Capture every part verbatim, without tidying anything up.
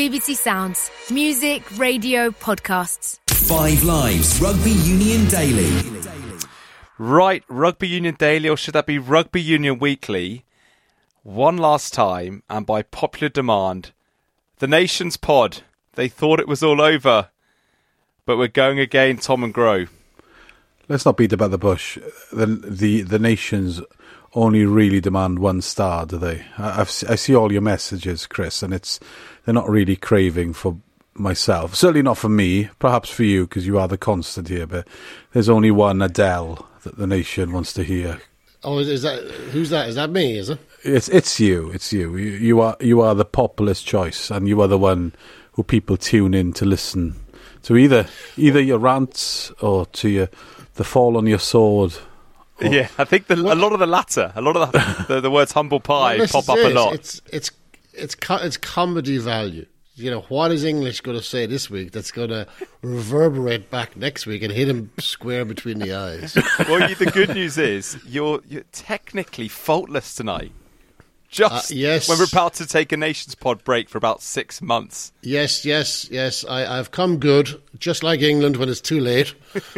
B B C Sounds. Music, radio, podcasts. Five Lives Rugby Union Daily. Right, Rugby Union Daily, or should that be Rugby Union Weekly? One last time, and by popular demand, the Nations Pod. They thought it was all over, but we're going again, Tom and Gro. Let's not beat about the bush. The the the nations only really demand one star, do they? I, I've, I see all your messages, Chris, and it's they're not really craving for myself. Certainly not for me. Perhaps for you, because you are the constant here. But there's only one Adele that the nation wants to hear. Oh, is that who's that? Is that me? Is it? It's it's you. It's you. You, you are you are the populist choice, and you are the one who people tune in to listen to. Either either your rants or to your the fall on your sword. Or... Yeah, I think the, a lot of the latter, a lot of the the, the words humble pie well, pop up it. a lot. It's it's it's co- it's comedy value. You know, what is English going to say this week that's going to reverberate back next week and hit him square between the eyes? Well, you, the good news is you're you're technically faultless tonight. Just uh, yes. when we're about to take a Nations Pod break for about six months. Yes, yes, yes. I, I've come good, just like England when it's too late.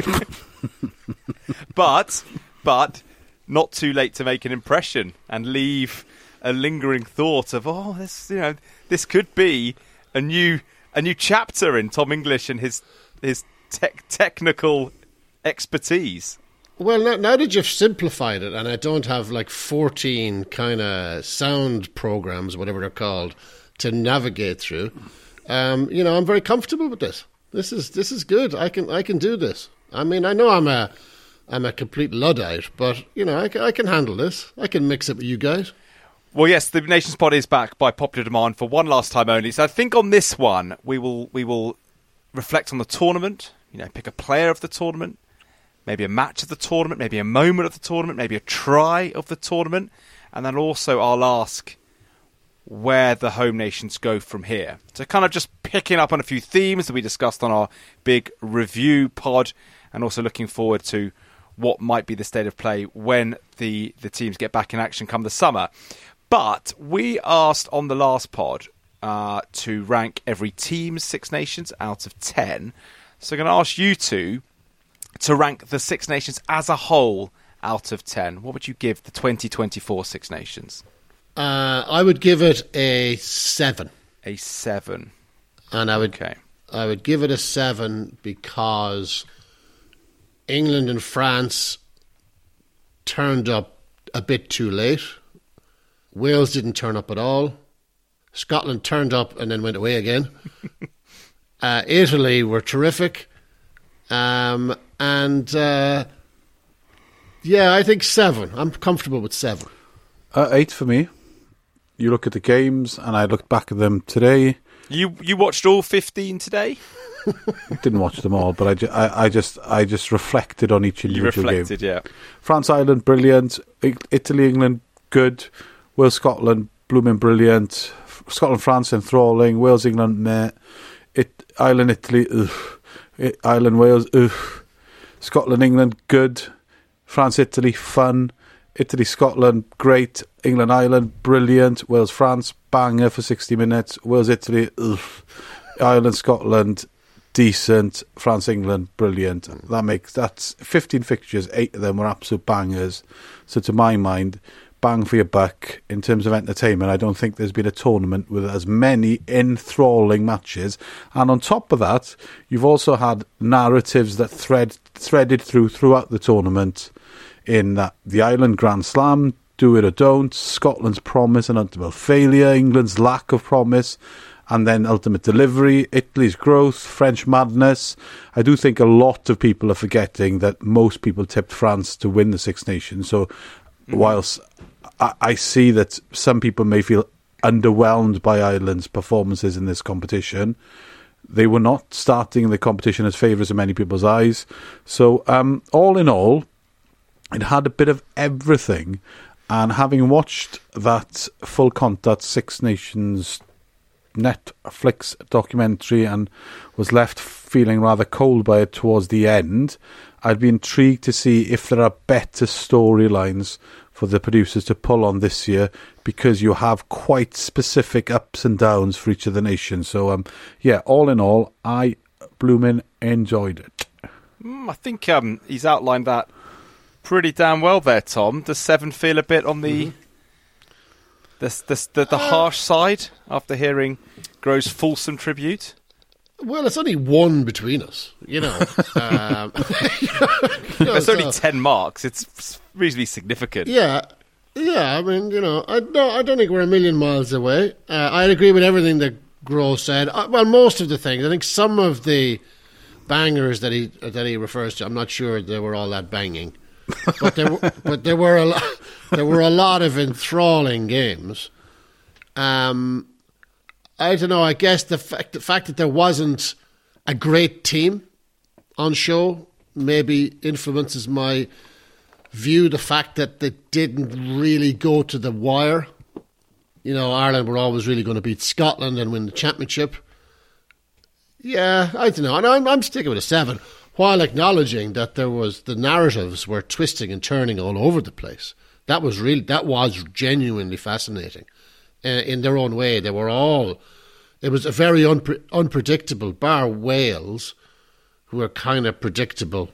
but, but not too late to make an impression and leave a lingering thought of, oh, this, you know, this could be a new a new chapter in Tom English and his his tech technical expertise. Well, now, now that you've simplified it, and I don't have like fourteen kind of sound programs, whatever they're called, to navigate through, um, you know, I'm very comfortable with this. This is this is good. I can I can do this. I mean, I know I'm a I'm a complete Luddite, but you know, I can, I can handle this. I can mix it with you guys. Well, yes, the Nations Pod is back by popular demand for one last time only. So I think on this one we will we will reflect on the tournament. You know, pick a player of the tournament. Maybe a match of the tournament, maybe a moment of the tournament, maybe a try of the tournament. And then also I'll ask where the home nations go from here. So kind of just picking up on a few themes that we discussed on our big review pod, and also looking forward to what might be the state of play when the, the teams get back in action come the summer. But we asked on the last pod uh, to rank every team's Six Nations out of ten. So I'm going to ask you two to rank the Six Nations as a whole out of ten. What would you give the twenty twenty-four Six Nations? Uh, I would give it a seven. A seven. And I would, okay. I would give it a seven because England and France turned up a bit too late. Wales didn't turn up at all. Scotland turned up and then went away again. uh, Italy were terrific. Um, and, uh, yeah, I think seven. I'm comfortable with seven. Uh, eight for me. You look at the games, and I looked back at them today. You you watched all fifteen today? Didn't watch them all, but I, ju- I, I just I just reflected on each individual you reflected, game. Yeah. France, Ireland, brilliant. Italy, England, good. Wales, Scotland, blooming brilliant. Scotland, France, enthralling. Wales, England, meh. It, Ireland, Italy, ugh. It, Ireland, Wales, ugh. Scotland, England, good. France, Italy, fun. Italy, Scotland, great. England, Ireland, brilliant. Wales, France, banger for sixty minutes. Wales, Italy, ugh. Ireland, Scotland, decent. France, England, brilliant. That makes that's fifteen fixtures. Eight of them were absolute bangers. So to my mind, bang for your buck in terms of entertainment. I don't think there's been a tournament with as many enthralling matches. And on top of that, you've also had narratives that thread threaded through throughout the tournament. In that the Ireland Grand Slam, do it or don't, Scotland's promise and ultimate failure, England's lack of promise, and then ultimate delivery, Italy's growth, French madness. I do think a lot of people are forgetting that most people tipped France to win the Six Nations. So mm-hmm. whilst I, I see that some people may feel underwhelmed by Ireland's performances in this competition, they were not starting the competition as favourites in many people's eyes. So um, all in all, it had a bit of everything, and having watched that full contact Six Nations Netflix documentary and was left feeling rather cold by it towards the end, I'd be intrigued to see if there are better storylines for the producers to pull on this year, because you have quite specific ups and downs for each of the nations. So, um, yeah, all in all, I blooming enjoyed it. Mm, I think um, he's outlined that pretty damn well there, Tom. Does seven feel a bit on the mm-hmm. the, the, the, the harsh side after hearing Grove's fulsome tribute? Well, it's only one between us, you know. um, you know There's so, only ten marks. It's reasonably significant. Yeah, yeah. I mean, you know, I don't, I don't think we're a million miles away. Uh, I agree with everything that Grove said. Uh, well, most of the things. I think some of the bangers that he that he refers to, I'm not sure they were all that banging, but there were, but there were a lot, there were a lot of enthralling games. Um. I don't know, I guess the fact, the fact that there wasn't a great team on show maybe influences my view. The fact that they didn't really go to the wire. You know, Ireland were always really going to beat Scotland and win the championship. Yeah, I don't know. And I'm, I'm sticking with a seven, while acknowledging that there was the narratives were twisting and turning all over the place. That was really, that was genuinely fascinating. Uh, in their own way, they were all. It was a very unpre- unpredictable. Bar Wales, who are kind of predictable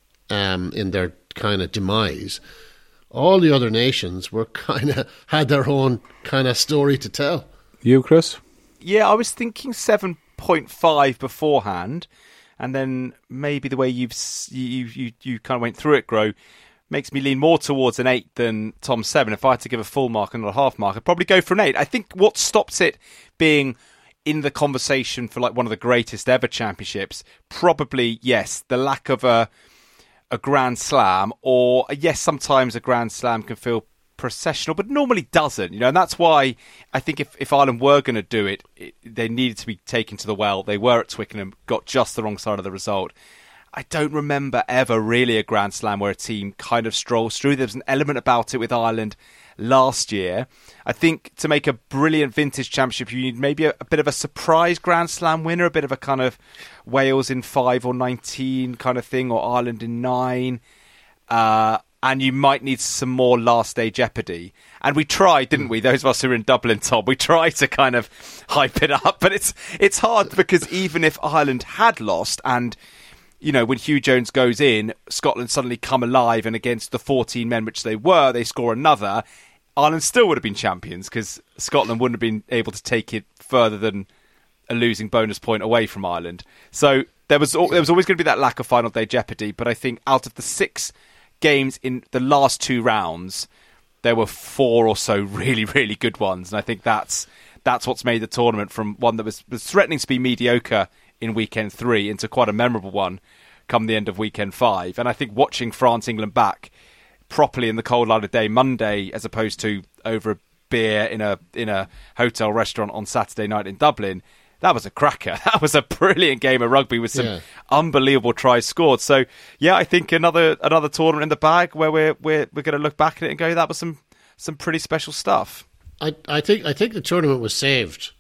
um, in their kind of demise. All the other nations were kind of had their own kind of story to tell. You, Chris? Yeah, I was thinking seven point five beforehand, and then maybe the way you've you you you kind of went through it, Gro, makes me lean more towards an eight than Tom's seven. If I had to give a full mark and not a half mark, I'd probably go for an eight. I think what stops it being in the conversation for like one of the greatest ever championships, probably, yes, the lack of a a Grand Slam, or yes, sometimes a Grand Slam can feel processional, but normally doesn't, you know, and that's why I think if, if Ireland were going to do it, it, they needed to be taken to the well. They were at Twickenham, got just the wrong side of the result. I don't remember ever really a Grand Slam where a team kind of strolls through. There was an element about it with Ireland last year. I think to make a brilliant vintage championship, you need maybe a, a bit of a surprise Grand Slam winner, a bit of a kind of Wales in five or nineteen kind of thing, or Ireland in nine. Uh, and you might need some more last day jeopardy. And we tried, didn't we? Those of us who were in Dublin, Tom, we tried to kind of hype it up. But it's it's hard because even if Ireland had lost and, you know, when Hugh Jones goes in, Scotland suddenly come alive and against the fourteen men, which they were, they score another, Ireland still would have been champions because Scotland wouldn't have been able to take it further than a losing bonus point away from Ireland. So there was there was always going to be that lack of final day jeopardy. But I think out of the six games in the last two rounds, there were four or so really, really good ones. And I think that's that's what's made the tournament from one that was, was threatening to be mediocre in weekend three into quite a memorable one come the end of weekend five. And I think watching France-England back properly in the cold light of day Monday, as opposed to over a beer in a in a hotel restaurant on Saturday night in Dublin, that was a cracker. That was a brilliant game of rugby with some yeah. unbelievable tries scored. So yeah, I think another another tournament in the bag where we're we're we're going to look back at it and go, that was some some pretty special stuff. I I think I think the tournament was saved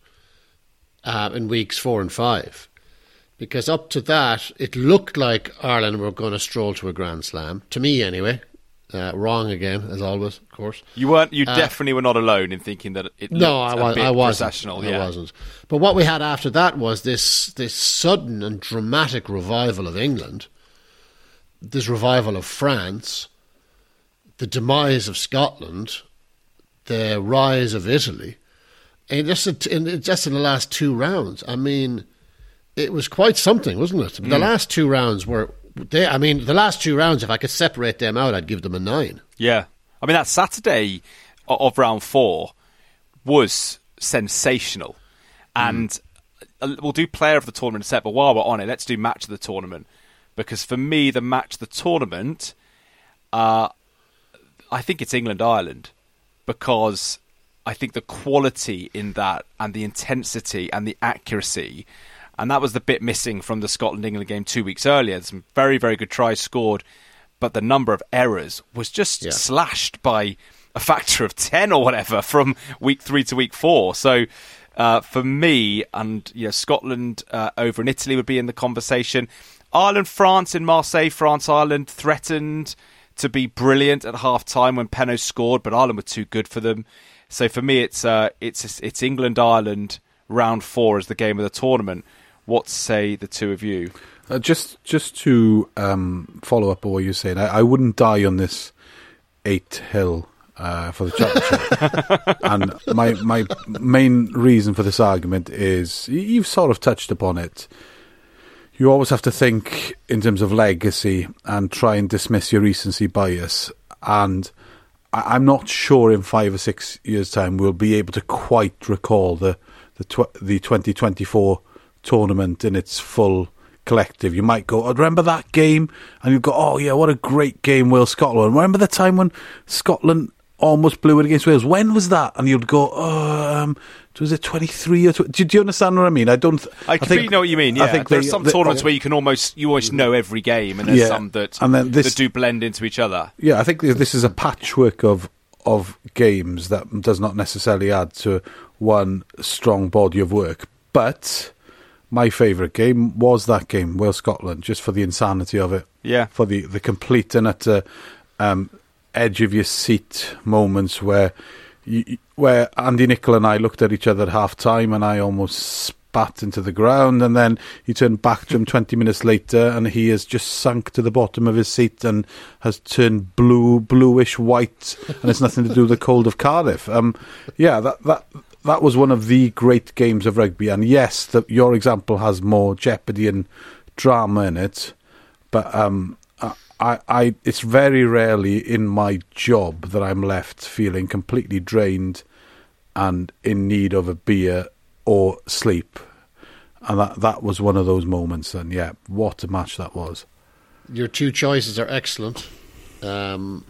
uh, in weeks four and five. Because up to that, it looked like Ireland were going to stroll to a Grand Slam. To me, anyway. Uh, wrong again, as always, of course. You weren't. You uh, definitely were not alone in thinking that it looked no, I, was, a bit I wasn't. processional. I yeah. wasn't. But what we had after that was this this sudden and dramatic revival of England, this revival of France, the demise of Scotland, the rise of Italy, and just in, just in the last two rounds. I mean, it was quite something, wasn't it? Mm. The last two rounds were. They, I mean, the last two rounds, if I could separate them out, I'd give them a nine. Yeah. I mean, that Saturday of round four was sensational. And mm. we'll do player of the tournament in a set, but while we're on it, let's do match of the tournament. Because for me, the match of the tournament, uh, I think it's England-Ireland. Because I think the quality in that and the intensity and the accuracy... And that was the bit missing from the Scotland-England game two weeks earlier. Some very, very good tries scored, but the number of errors was just yeah. slashed by a factor of ten or whatever from week three to week four. So uh, for me, and you know, Scotland uh, over in Italy would be in the conversation. Ireland, France in Marseille, France, Ireland threatened to be brilliant at half time when Penno scored, but Ireland were too good for them. So for me, it's uh, it's it's England Ireland round four as the game of the tournament. What say the two of you? Uh, just just to um, follow up on what you're saying, I, I wouldn't die on this eight hill uh, for the championship. And my my main reason for this argument is, you've sort of touched upon it. You always have to think in terms of legacy and try and dismiss your recency bias. And I, I'm not sure in five or six years' time we'll be able to quite recall the the, tw- the twenty twenty-four tournament in its full collective. You might go, oh, remember that game? And you go, oh yeah, what a great game, Wales-Scotland. Remember the time when Scotland almost blew it against Wales? When was that? And you'd go, oh, um, was it twenty-three or twenty? Do, do you understand what I mean? I don't. Th- I completely think, know what you mean. Yeah, I think there's they, some they, tournaments they, where you can almost you almost know every game, and there's yeah, some that and then this, that do blend into each other. Yeah, I think this is a patchwork of of games that does not necessarily add to one strong body of work. But my favourite game was that game, Wales-Scotland, just for the insanity of it. Yeah. For the, the complete and utter um, edge of your seat moments where you, where Andy Nicol and I looked at each other at half time and I almost spat into the ground, and then he turned back to him twenty minutes later and he has just sunk to the bottom of his seat and has turned blue, bluish white, and it's nothing to do with the cold of Cardiff. Um, yeah, that that that was one of the great games of rugby, and yes, the, your example has more jeopardy and drama in it, but um, I, I, it's very rarely in my job that I'm left feeling completely drained and in need of a beer or sleep. And that, that was one of those moments. And yeah, what a match that was. Your two choices are excellent. Um,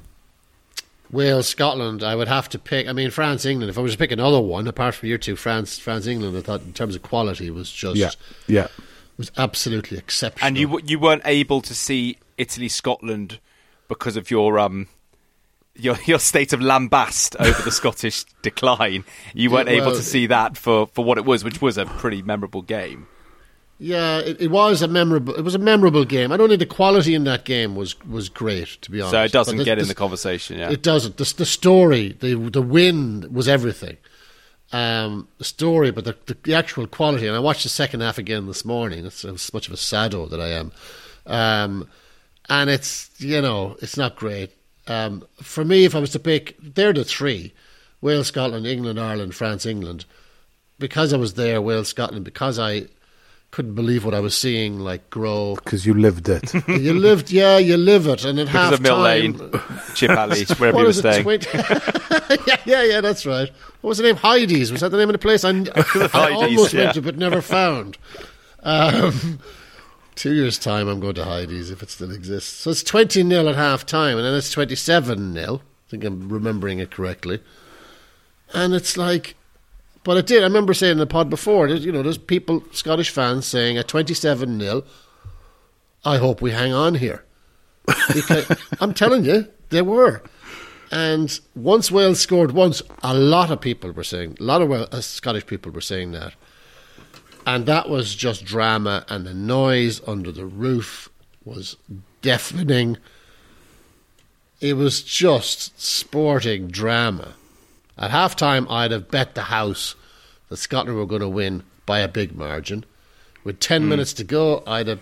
Wales, Scotland, I would have to pick. I mean, France, England. If I was to pick another one, apart from your two, France, France, England, I thought in terms of quality was just yeah, yeah, was absolutely exceptional. And you you weren't able to see Italy, Scotland because of your um your your state of lambast over the Scottish decline. You weren't Yeah, well, able to see that for, for what it was, which was a pretty memorable game. Yeah, it, it was a memorable. It was a memorable game. I don't think the quality in that game was, was great, to be honest. So it doesn't But get the, in the conversation. Yeah, It doesn't. The, the story, the the win was everything. Um, the story, but the, the the actual quality. And I watched the second half again this morning. It's as much of a sado that I am, um, and it's you know it's not great. Um, for me, if I was to pick, they're the three: Wales, Scotland, England, Ireland, France, England. Because I was there, Wales, Scotland. Because I couldn't believe what I was seeing, like grow. Because you lived it. You lived, yeah, you live it, and at because half of Mill time, Lane, Chip Alley, wherever what you were was it, staying. twenty yeah, yeah, yeah, that's right. What was the name? Heidi's. Was that the name of the place? I, I Heidi's, almost yeah. went to, but never found. Um, two years' time, I'm going to Heidi's if it still exists. So it's twenty nil at half time, and then it's twenty-seven nil. I think I'm remembering it correctly. And it's like, but it did. I remember saying in the pod before, there's, you know, there's people, Scottish fans, saying at twenty-seven nil, I hope we hang on here. Because I'm telling you, they were. And once Wales scored once, a lot of people were saying, a lot of Wales, uh, Scottish people were saying that. And that was just drama, and the noise under the roof was deafening. It was just sporting drama. At half-time, I'd have bet the house that Scotland were going to win by a big margin. With ten mm. minutes to go, I'd have,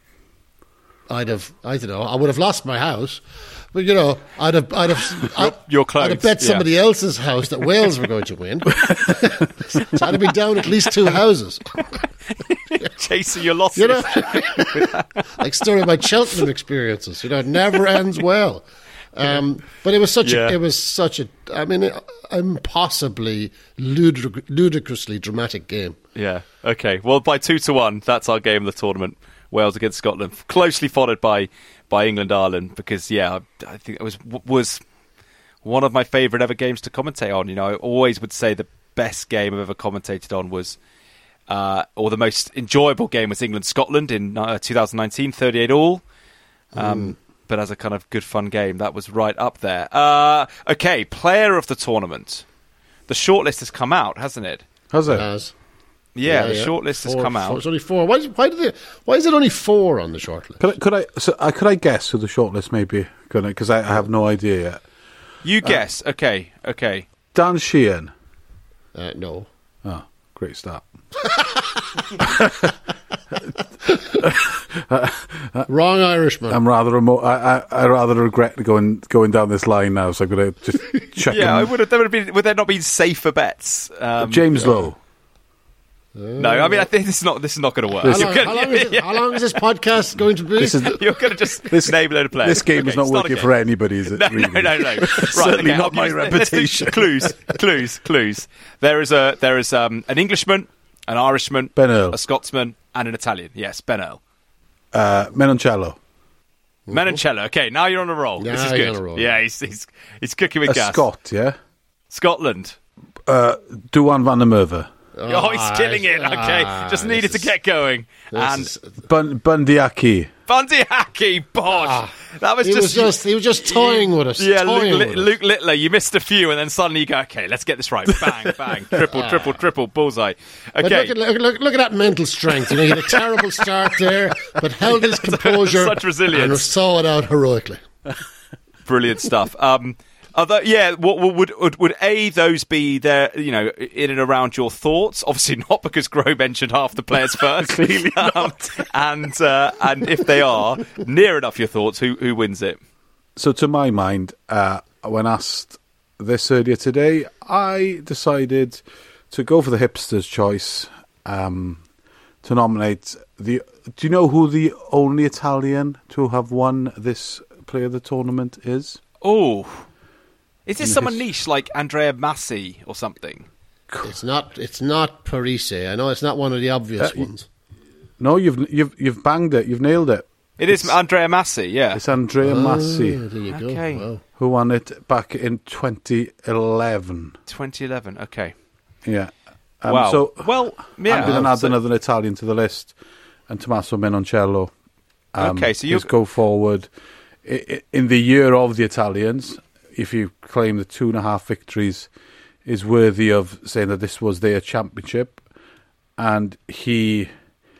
I'd have, I don't know, I would have lost my house. But, you know, I'd have, I'd have, your, your clothes, I'd have bet yeah. somebody else's house that Wales were going to win. So I'd have been down at least two houses. Chasing your losses. You know, like story of my Cheltenham experiences. You know, it never ends well. Um, but it was such yeah. a, it was such a, I mean, impossibly ludic- ludicrously dramatic game. Yeah. Okay. Well, by two to one, that's our game of the tournament. Wales against Scotland, closely followed by by England Ireland, because yeah, I think it was was one of my favourite ever games to commentate on. You know, I always would say the best game I've ever commentated on was, uh, or the most enjoyable game was England Scotland in uh, twenty nineteen, thirty-eight all. Um, mm. But as a kind of good fun game, that was right up there. Uh, okay, player of the tournament. The shortlist has come out, hasn't it? Has it? It has. Yeah, the shortlist has Four- come four- out. It's only four. Why, is- why, did they, why is it only four on the shortlist? Could I, could I, so, uh, could I guess who the shortlist may be? Because I, I have no idea yet. You guess. Uh, okay, okay. Dan Sheehan. Uh, no. Oh, great start. Wrong Irishman. I'm rather emo- I, I, I rather regret going going down this line now, so I'm going to just check. Yeah, I him. would have. There would have been. Would there not been safer bets? Um, James Lowe. No, I mean I think this is not. This is not going to work. how, You're long, gonna- how, long is it, how long is this podcast going to be? This is You're going to just This- name a load of players. This game Okay, is not start working again. for anybody, is it? No, really? no, no, no. Right, Certainly okay, not I'll my give you- let's do reputation. Clues, clues, clues. There is a there is um, an Englishman, an Irishman, Ben Earl. a Scotsman, and an Italian. Yes, Ben Earl. Uh, Menoncello. Menoncello. Okay, now you're on a roll. Now this is he's good. on a roll. Yeah, he's, he's he's cooking with A gas. Scot, yeah? Scotland. Uh, Duan van der Merwe. Oh, he's killing it. Okay, ah, just needed this to get going. This And is- Bun- Bundyaki. Bundy Hackey, bosh. that was he just, was just he was just toying with us. Yeah, toying Luke, with Li- us. Luke Littler, you missed a few, and then suddenly you go, okay, let's get this right. Bang, bang, triple, triple, triple, bullseye. But Okay, look, at, look, look, look at that mental strength. You know, he had a terrible start there, but held his composure Such resilience. and saw it out heroically. brilliant stuff. Um, other, yeah, what, what would, would would a those be there? You know, in and around your thoughts? Obviously not, because Gro mentioned half the players first. Clearly not. And uh, and if they are near enough your thoughts, who who wins it? So, to my mind, uh, when asked this earlier today, I decided to go for the hipster's choice um, to nominate the. Do you know who the only Italian to have won this Player of the Tournament is? Oh, is this In someone his- niche like Andrea Massi or something? It's not. It's not Parise. I know it's not one of the obvious Uh, y- ones. No, you've you've you've banged it. You've nailed it. It is Andrea Massi. Yeah. It's Andrea Ah, Massi there you go. Okay. Wow. who won it back in twenty eleven. twenty eleven. Okay. Yeah. Um, Wow. So Well, yeah. I'm going to add So- another Italian to the list, and Tommaso Menoncello. Um, Okay, so you- is go forward I- I- in the year of the Italians. If you claim the two and a half victories is worthy of saying that this was their championship, and he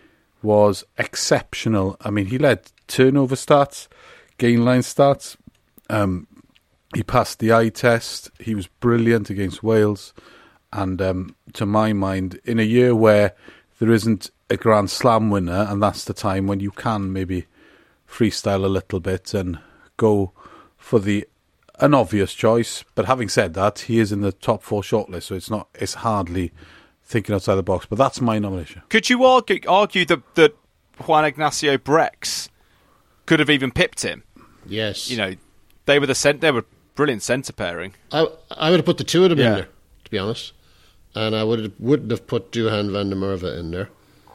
was exceptional. I mean, he led turnover stats, gain line stats. Um, he passed the eye test. He was brilliant against Wales. And um, to my mind, in a year where there isn't a Grand Slam winner, and that's the time when you can maybe freestyle a little bit and go for the an obvious choice. But having said that, he is in the top four shortlist, so it's not it's hardly thinking outside the box. But that's my nomination. Could you argue, argue that, that Juan Ignacio Brex could have even pipped him? Yes. You know, they were the cent- they were brilliant centre pairing. I I would have put the two of them Yeah. in there, to be honest, and I would wouldn't have put Duhan van der Merwe in there.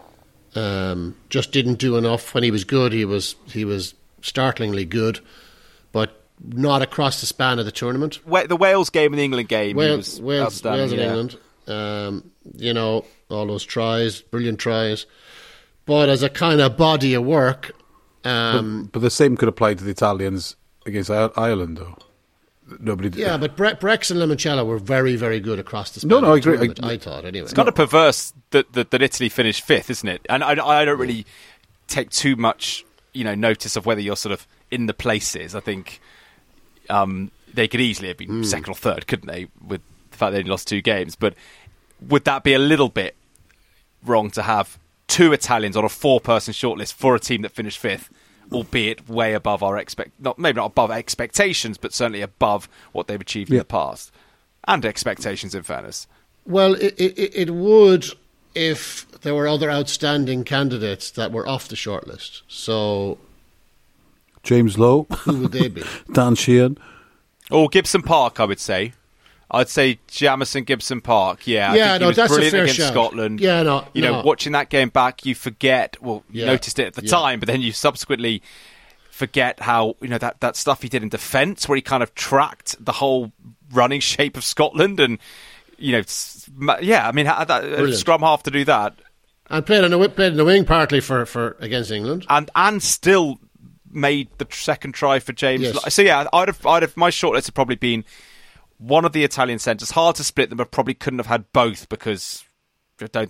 Um, just didn't do enough when he was good. He was he was startlingly good, but not across the span of the tournament. Wa- The Wales game and the England game, he Wales, was Wales, outstanding. Wales and yeah. England. Um, you know, all those tries, brilliant tries. But as a kind of body of work, um, But the same could apply to the Italians against I- Ireland, though. Nobody did. yeah, but Bre- Brex and Limoncello were very, very good across the span No, no, of I the agree. tournament, I- I thought, anyway. It's kind of perverse that, that, that Italy finished fifth, isn't it? And I, I don't really take too much, you know, notice of whether you're sort of in the places. I think um, they could easily have been second or third, couldn't they? With the fact they only lost two games, but would that be a little bit wrong to have two Italians on a four-person shortlist for a team that finished fifth? Albeit way above our expect, not maybe not above expectations, but certainly above what they've achieved in Yeah. the past, and expectations. In fairness, Well, it, it, it would if there were other outstanding candidates that were off the shortlist. So James Lowe, who would they be? Dan Sheehan. or Gibson Park, I would say. I'd say Jamison Gibson Park. Yeah, I Yeah, think no, he was that's a brilliant fair against shout. Scotland. Yeah, no, you know, no. watching that game back, you forget. Well, you Yeah, noticed it at the yeah. time, but then you subsequently forget how you know that, that stuff he did in defence, where he kind of tracked the whole running shape of Scotland, and you know, s- ma- yeah, I mean, ha- that, a Brilliant. scrum half to do that, And played on the wi- played in the wing partly for, for against England. and and still made the tr- second try for James. Yes. Lo- So yeah, I'd have, I'd have my shortlist had probably been one of the Italian centres. Hard to split them, but probably couldn't have had both because I don't think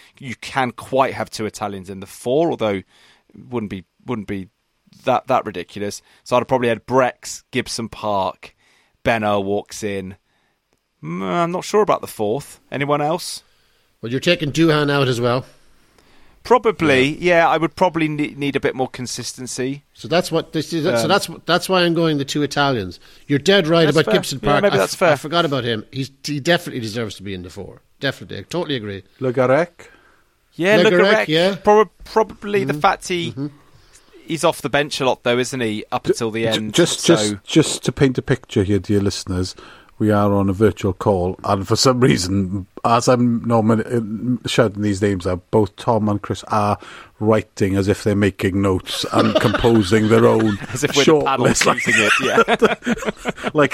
you can quite have two Italians in the four, although it wouldn't be wouldn't be that that ridiculous. So I'd have probably had Brex, Gibson Park, Ben Earl walks in. Mm, I'm not sure about the fourth. Anyone else? Well, you're taking Duhan out as well. Probably, yeah. yeah I would probably need, need a bit more consistency. So that's what this is. Um, so that's that's why I'm going the two Italians. You're dead right about fair. Gibson Park. Yeah, maybe I, that's fair. I forgot about him. He's he definitely deserves to be in the four. Definitely, I totally agree. Le Garec. Yeah, Le Le Garec, Garec. yeah. Prob- probably Mm-hmm. the fact he Mm-hmm. he's off the bench a lot, though, isn't he? Up until the end. Just, so. just, just to paint a picture here, dear listeners, we are on a virtual call, and for some reason, as I'm normally shouting these names out, both Tom and Chris are writing as if they're making notes and composing their own as if we're short the paddle list. using it. Yeah, like.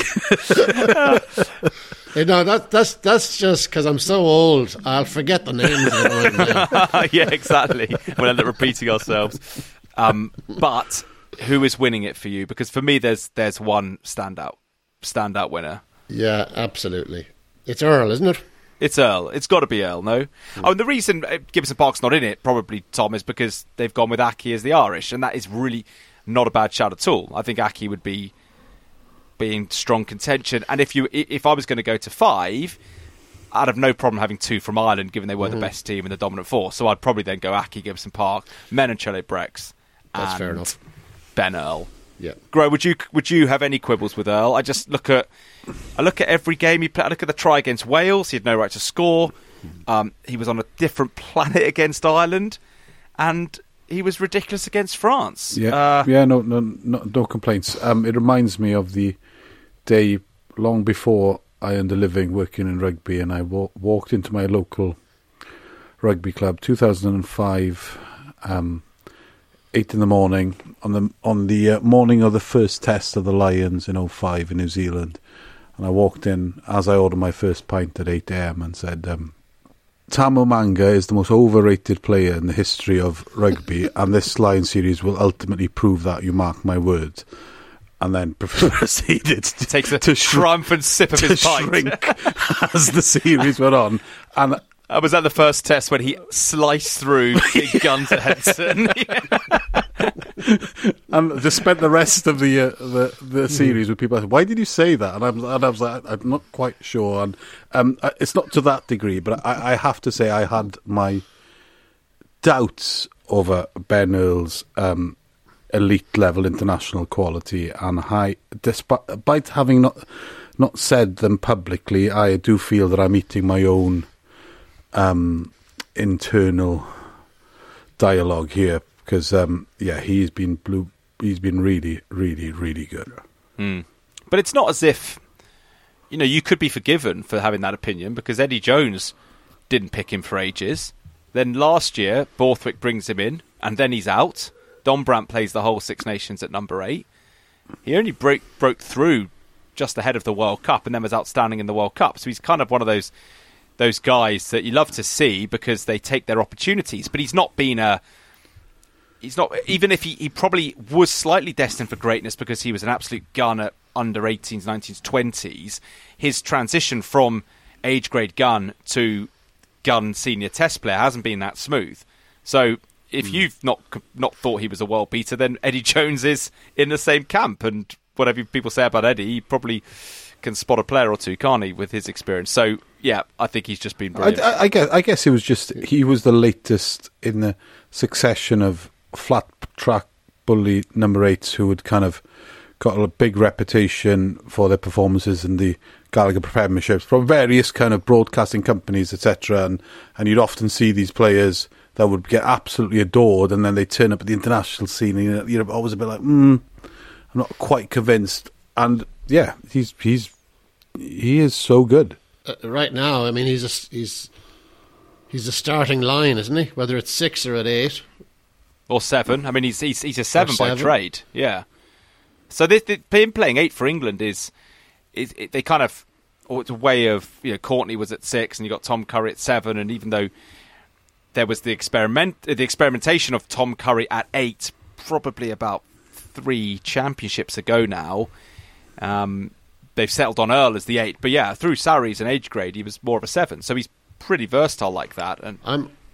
Hey, no, that, that's that's just because I'm so old. I'll forget the names. Of them right now. yeah, exactly. We'll end up repeating ourselves. Um, but who is winning it for you? Because for me, there's there's one standout standout winner. Yeah, absolutely. It's Earl, isn't it? It's Earl. It's got to be Earl, no? Mm. Oh, and the reason Gibson Park's not in it, probably, Tom, is because they've gone with Aki as the Irish, and that is really not a bad shout at all. I think Aki would be being strong contention, and if you if I was going to go to five, I'd have no problem having two from Ireland, given they were mm-hmm. the best team in the dominant four. So I'd probably then go Aki, Gibson Park, Menoncello, Brex, That's and fair enough. Ben Earl. Yeah. Gro, would you would you have any quibbles with Earl? I just look at I look at every game he played. I look at the try against Wales. He had no right to score. Um, he was on a different planet against Ireland, and he was ridiculous against France. Yeah, uh, yeah, no, no, no, no complaints. Um, it reminds me of the day long before I earned a living working in rugby, and I wa- walked into my local rugby club, two thousand five. Um, Eight in the morning on the on the uh, morning of the first test of the Lions in oh five in New Zealand, and I walked in as I ordered my first pint at eight a.m. and said, um, "Tamu Manga is the most overrated player in the history of rugby, and this Lion series will ultimately prove that. You mark my words." And then proceeded to, takes a to sh- triumphant sip of to his pint shrink as the series went on, and. Uh, was that the first test when he sliced through big guns at Henson? And just spent the rest of the uh, the, the series with people asking, why did you say that? And, I'm, and I was like, I'm not quite sure. And um, it's not to that degree, but I, I have to say I had my doubts over Ben Earl's um, elite level international quality and high. Despite, despite having not not said them publicly, I do feel that I'm eating my own Um, internal dialogue here because um, yeah, he's been blue. He's been really, really, really good. Mm. But it's not as if you know you could be forgiven for having that opinion because Eddie Jones didn't pick him for ages. Then last year, Borthwick brings him in, and then he's out. Don Brandt plays the whole Six Nations at number eight. He only broke broke through just ahead of the World Cup, and then was outstanding in the World Cup. So he's kind of one of those. Those guys that you love to see because they take their opportunities, but he's not been a. He's not even if he, he probably was slightly destined for greatness because he was an absolute gun at under eighteens, nineteens, twenties. His transition from age grade gun to gun senior test player hasn't been that smooth. So if mm. you've not not thought he was a world beater, then Eddie Jones is in the same camp. And whatever people say about Eddie, he probably can spot a player or two, can't he, with his experience? So yeah, I think he's just been brilliant. I, I, I guess I guess it was just he was the latest in the succession of flat track bully number eights who had kind of got a big reputation for their performances in the Gallagher Premierships from various kind of broadcasting companies, et cetera. And and you'd often see these players that would get absolutely adored, and then they turn up at the international scene, and you're always a bit like, hmm, I'm not quite convinced. And yeah, he's he's he is so good uh, right now. I mean, he's a, he's he's a starting line, isn't he? Whether it's six or at eight or seven. I mean, he's he's, he's a seven, seven by trade. Yeah. So this, this, him playing eight for England is is it, they kind of or it's a way of you know Courtney was at six and you got Tom Curry at seven, and even though there was the experiment the experimentation of Tom Curry at eight, probably about three championships ago now. Um, they've settled on Earl as the eight, but yeah, through Sarries and age grade, he was more of a seven. So he's pretty versatile like that. And I'm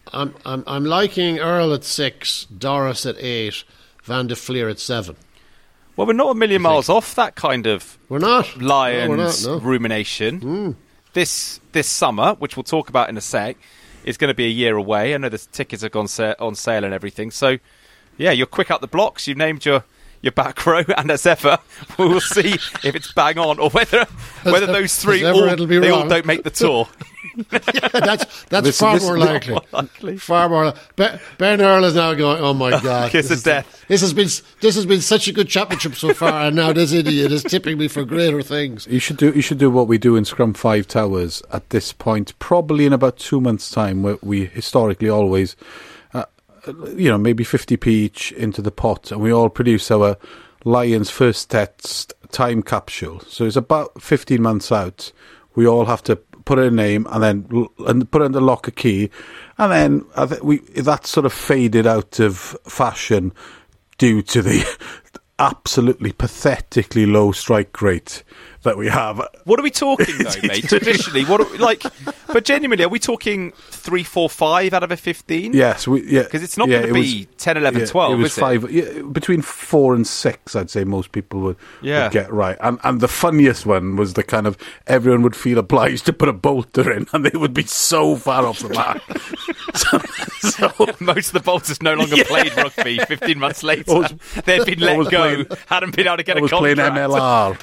I'm, I'm, I'm liking Earl at six, Doris at eight, Van de Fleer at seven. Well, we're not a million miles off that kind of We're not. Lions no, we're not, no. rumination. Mm. This this summer, which we'll talk about in a sec, is going to be a year away. I know the tickets have gone sa- on sale and everything. So, yeah, you're quick out the blocks. You've named your, your back row, and as ever, we'll see if it's bang on or whether whether those three ever, all, it'll be they all wrong. don't make the tour. Yeah, that's that's This- far this- more no, likely. more likely. Far more. Li- Ben, Ben Earl is now going, oh my God. Kiss this of is- death. This has been this has been such a good championship so far, and now this idiot is tipping me for greater things. You should do. You should do what we do in Scrum Five Towers at this point, probably in about two months' time. Where we historically always, uh, you know, maybe fifty p each into the pot, and we all produce our Lions first test time capsule. So it's about fifteen months out. We all have to put in a name and then l- and put in the locker key, and then I think we that sort of faded out of fashion due to the absolutely pathetically low strike rate that we have. What are we talking though, mate? Traditionally, what are, like, but genuinely, are we talking three, four, five out of a fifteen? Yes, we yeah Because it's not yeah, going to it be was- ten, eleven, yeah, twelve, It was is five. it? Yeah, between four and six, I'd say most people would, Yeah. would get right. And and the funniest one was the kind of everyone would feel obliged to put a bolter in, and they would be so far off the mark. so, so Most of the bolters no longer Yeah. played rugby fifteen months later. I was- They'd been I let was go, playing- hadn't been able to get I a was playing contract. M L R.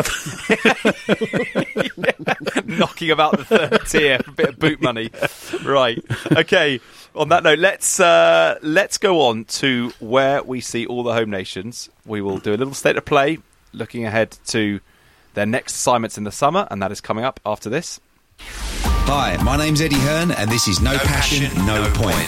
Knocking about the third tier for a bit of boot money. Right. Okay. On that note, let's uh, let's go on to where we see all the home nations. We will do a little state of play, looking ahead to their next assignments in the summer, and that is coming up after this. Hi, my name's Eddie Hearn, and this is No, Passion, No, Point.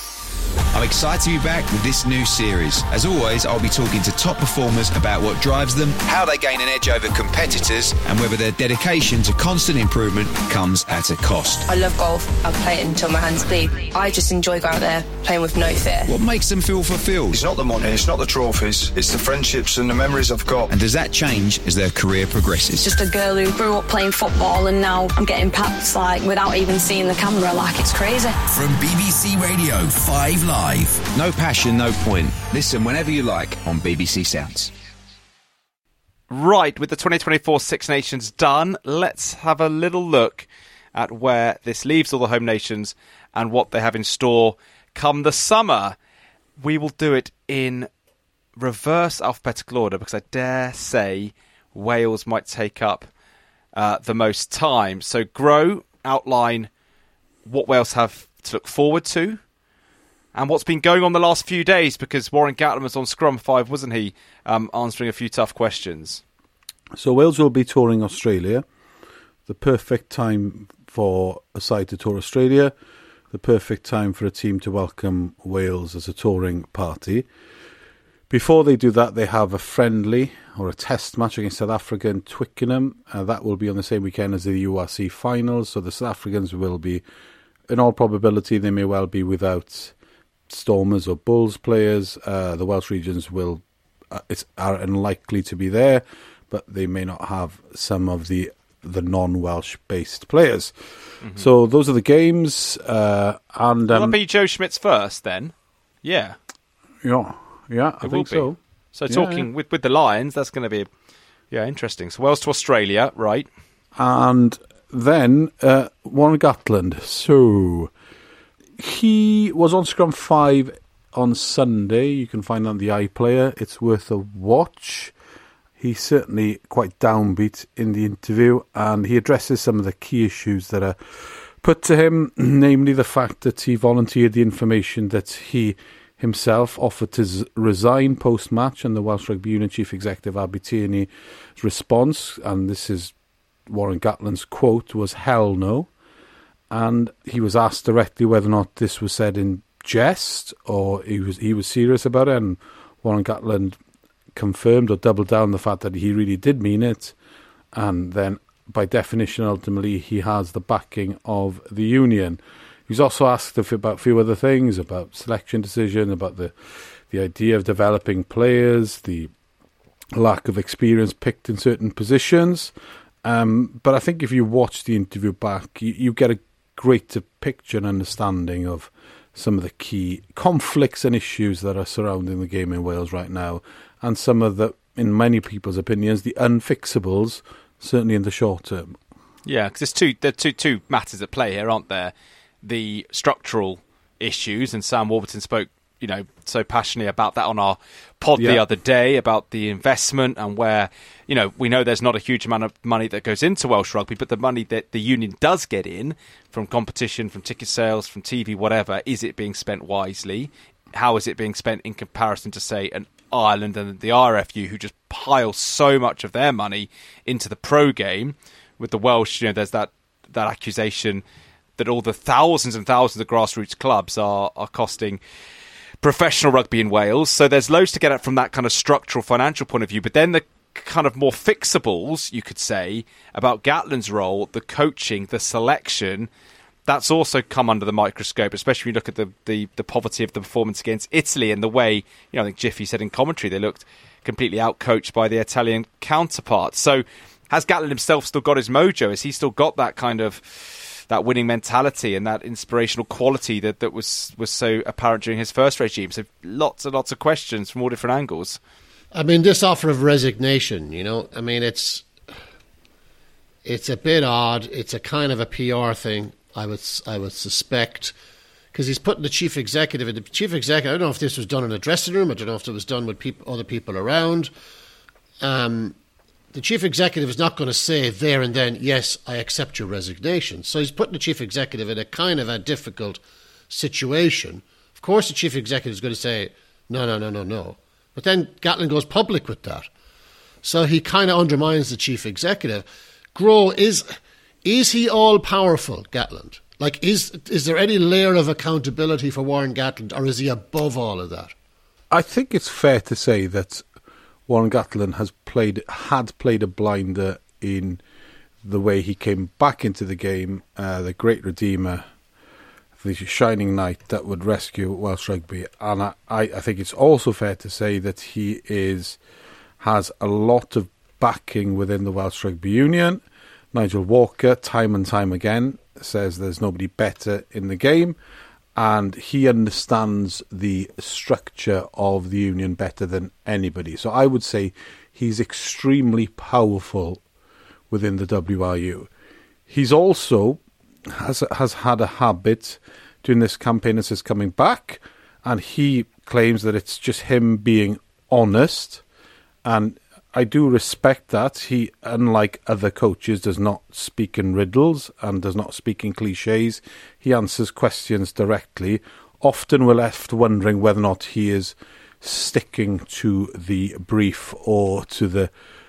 I'm excited to be back with this new series. As always, I'll be talking to top performers about what drives them, how they gain an edge over competitors, and whether their dedication to constant improvement comes at a cost. I love golf. I play it until my hands bleed. I just enjoy going out there playing with no fear. What makes them feel fulfilled? It's not the money, it's not the trophies, it's the friendships and the memories I've got. And does that change as their career progresses? Just a girl who grew up playing football and now I'm getting paps like without even seeing the camera, like it's crazy. From B B C Radio five Live. No Passion, No Point. Listen whenever you like on B B C Sounds. Right, with the twenty twenty-four Six Nations done, let's have a little look at where this leaves all the home nations and what they have in store come the summer. We will do it in reverse alphabetical order because I dare say Wales might take up uh, the most time. So, Gro, outline what Wales have to look forward to and what's been going on the last few days, because Warren Gatland was on Scrum five, wasn't he, um, answering a few tough questions. So Wales will be touring Australia. The perfect time for a side to tour Australia. The perfect time for a team to welcome Wales as a touring party. Before they do that, they have a friendly or a test match against South Africa in Twickenham. Uh, that will be on the same weekend as the U R C finals. So the South Africans will be, in all probability, they may well be without Stormers or Bulls players. Uh, the Welsh regions will uh, it's, are unlikely to be there, but they may not have some of the the non-Welsh based players. Mm-hmm. So those are the games. Uh, and um, Will that be Joe Schmidt's first then? Yeah. Yeah, yeah, I It think will be. so. So Yeah, talking yeah. with with the Lions, that's going to be yeah interesting. So Wales to Australia, right? And then uh, Warren Gatland. So he was on Scrum five on Sunday. You can find that on the iPlayer. It's worth a watch. He's certainly quite downbeat in the interview, and he addresses some of the key issues that are put to him, namely the fact that he volunteered the information that he himself offered to z- resign post-match, and the Welsh Rugby Union Chief Executive Abi Tierney's response, and this is Warren Gatland's quote, was hell no. And he was asked directly whether or not this was said in jest or he was he was serious about it, and Warren Gatland confirmed or doubled down the fact that he really did mean it, and then by definition ultimately he has the backing of the union. He's also asked about a few other things, about selection decision, about the the idea of developing players, the lack of experience picked in certain positions. Um, but I think if you watch the interview back, you, you get a greater picture and understanding of some of the key conflicts and issues that are surrounding the game in Wales right now, and some of the, in many people's opinions, the unfixables, certainly in the short term. Yeah, because there's two, there are two, two matters at play here, aren't there? The structural issues, and Sam Warburton spoke, you know, so passionately about that on our pod yeah. the other day, about the investment and where, you know, we know there's not a huge amount of money that goes into Welsh rugby, but the money that the union does get in from competition, from ticket sales, from T V, whatever, is it being spent wisely? How is it being spent in comparison to, say, an Ireland and the R F U, who just pile so much of their money into the pro game? With the Welsh, you know, there's that, that accusation that all the thousands and thousands of grassroots clubs are are costing professional rugby in Wales. So there's loads to get at from that kind of structural financial point of view. But then the kind of more fixables, you could say, about Gatland's role, the coaching, the selection, that's also come under the microscope, especially when you look at the, the, the poverty of the performance against Italy and the way, you know, I think Jiffy said in commentary, they looked completely outcoached by the Italian counterparts. So has Gatland himself still got his mojo? Has he still got that kind of that winning mentality and that inspirational quality that, that was, was so apparent during his first regime? So lots and lots of questions from all different angles. I mean, this offer of resignation, you know, I mean, it's it's a bit odd. It's a kind of a P R thing, I would I would suspect, because he's putting the chief executive in. The chief executive, I don't know if this was done in a dressing room. I don't know if it was done with people, other people around. Um, the chief executive is not going to say there and then, yes, I accept your resignation. So he's putting the chief executive in a kind of a difficult situation. Of course, the chief executive is going to say, no, no, no, no, no. But then Gatland goes public with that. So he kind of undermines the chief executive. Grow, is is he all-powerful, Gatland? Like, is is there any layer of accountability for Warren Gatland, or is he above all of that? I think it's fair to say that Warren Gatland has played, had played a blinder in the way he came back into the game, uh, the great redeemer, the shining knight that would rescue Welsh rugby. And I, I, I think it's also fair to say that he is has a lot of backing within the Welsh Rugby Union. Nigel Walker, time and time again, says there's nobody better in the game, and he understands the structure of the union better than anybody. So I would say he's extremely powerful within the W R U. He's also has has had a habit during this campaign as he's coming back, and he claims that it's just him being honest, and I do respect that. He, unlike other coaches, does not speak in riddles and does not speak in cliches. He answers questions directly. Often we're left wondering whether or not he is sticking to the brief or to the